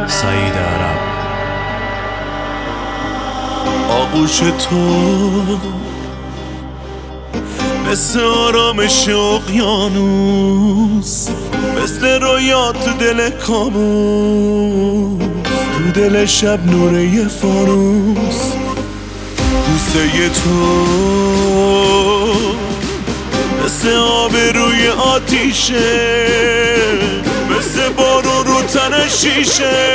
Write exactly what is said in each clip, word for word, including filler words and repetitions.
سعید عرب. آغوش تو مثل آرامش اقیانوس، مثل رویا تو دل کابوس، تو دل شب نور یه فانوس. بوسه تو مثل آب روی آتیشه، مثل بارون رو تن شیشه،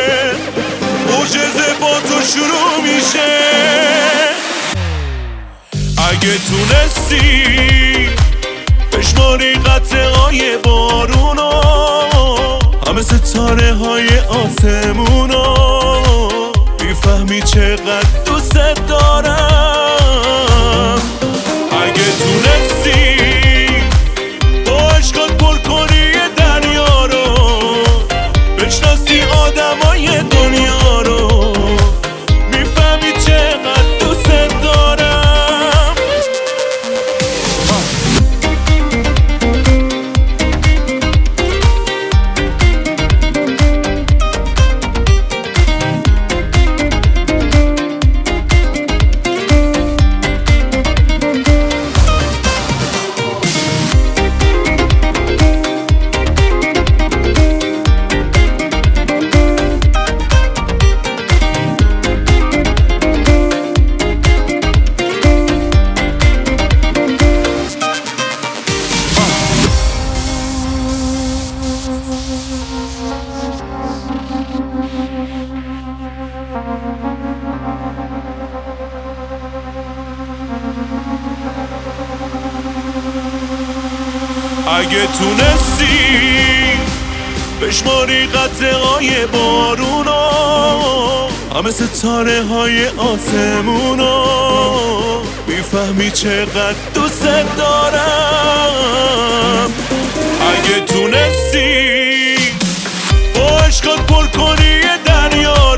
معجزه با تو شروع میشه. اگه تونستی بشماری قطره های بارونو، همه ستاره های آسمونو، میفهمی چقدر دوست دارم. اگه تونستی با عشقات پر کنی دریا رو، بشناسی آدمای دنیا رو، میفهمی چقدر دوست دارم. اگه تونستی بشماری قطره های بارونو، همه ستاره های آسمونو، میفهمی چقدر دوست دارم. اگه تونستی با عشقات پر کنی دریا